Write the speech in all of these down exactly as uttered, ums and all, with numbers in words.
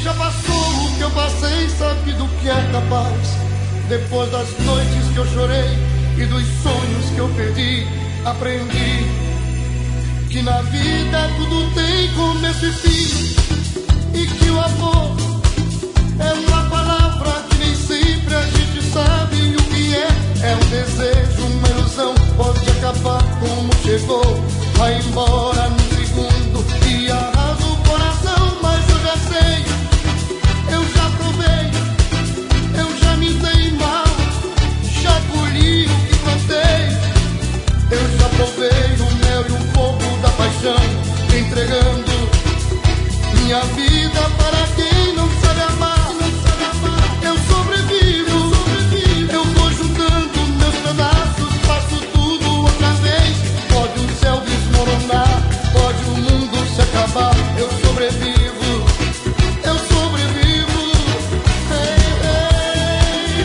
já passou o que eu passei sabe do que é capaz. Depois das noites que eu chorei e dos sonhos que eu perdi, aprendi que na vida tudo tem começo e fim, e que o amor é uma palavra que nem sempre a gente sabe o que é. É um desejo, uma ilusão, pode acabar como chegou, vai embora num segundo e arrasa o coração. Mas eu já sei, eu já provei, eu já me dei mal, já colhi o que plantei. Eu já provei o mel e o fogo da paixão, entregando minha vida para quem não sabe amar. Eu sobrevivo, eu vou juntando meus pedaços, faço tudo outra vez. Pode o céu desmoronar, pode o mundo se acabar. Eu sobrevivo, eu sobrevivo. Ei, ei.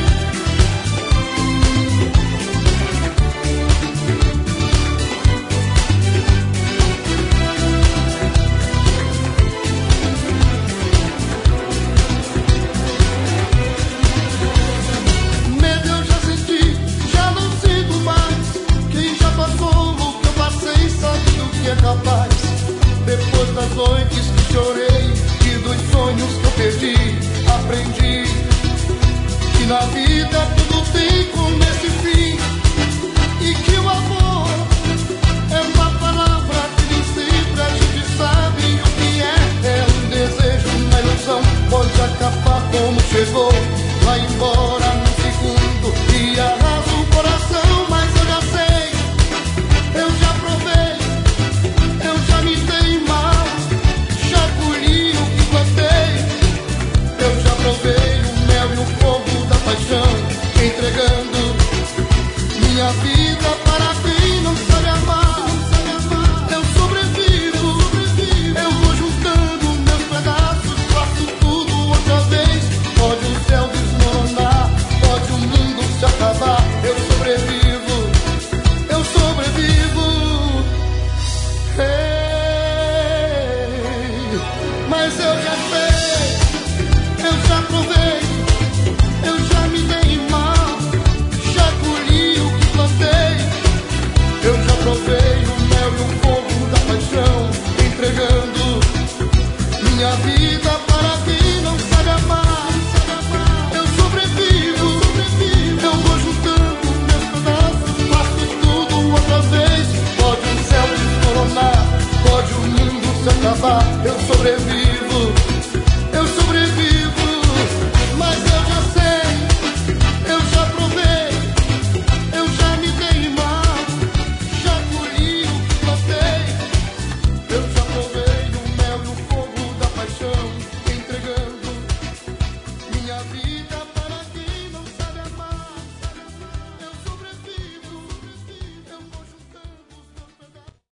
Medo eu já senti, já não sinto mais. Quem já passou o que eu passei sabe do que é capaz. Depois das noites que chorei e dos sonhos que eu perdi, aprendi que na vida tudo tem começo e fim, e que o amor é uma palavra que nem sempre a gente sabe o que é. É um desejo, uma ilusão, pode acabar como chegou, vai embora num segundo e arrasa o coração. Mas eu já sei, eu já provei, eu já me dei mal, já colhi o que plantei. Eu já provei o mel e o fogo da paixão, entregando minha vida para quem não sabe amar. Eu sobrevivo, eu vou juntando meus pedaços, faço tudo outra vez. Pode o céu desmoronar, pode o mundo se acabar. Eu sobrevivo, eu sobrevivo. Ei, mas eu já sei, eu já provei, eu já me dei mal, já colhi o que plantei. Eu já provei o mel e o fogo da paixão, entregando minha vida para quem não sabe amar. Eu sobrevivo, eu vou juntando meus pedaços, faço tudo outra vez. Pode o céu desmoronar, pode o mundo se acabar. Eu sobrevivo.